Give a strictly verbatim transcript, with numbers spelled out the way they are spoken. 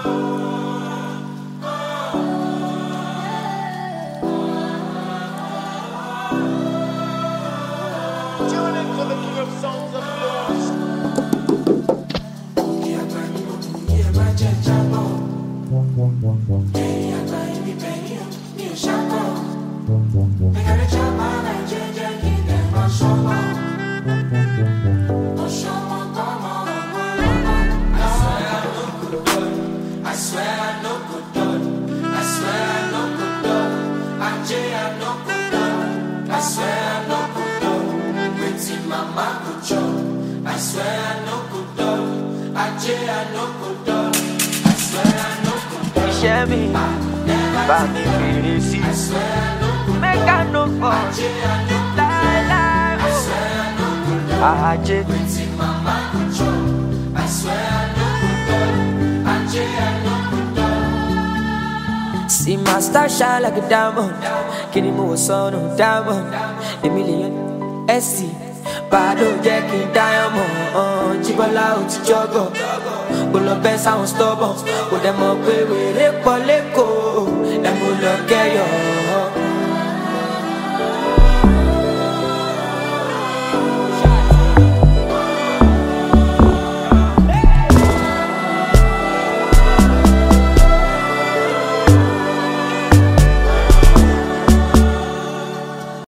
See my star shine like a diamond. Kini mo son of diamond. A million S C. Bado jacking diamond. Chibola out jogo. Pull up sound stubborn. Put them up with it poleko. Them will look at you.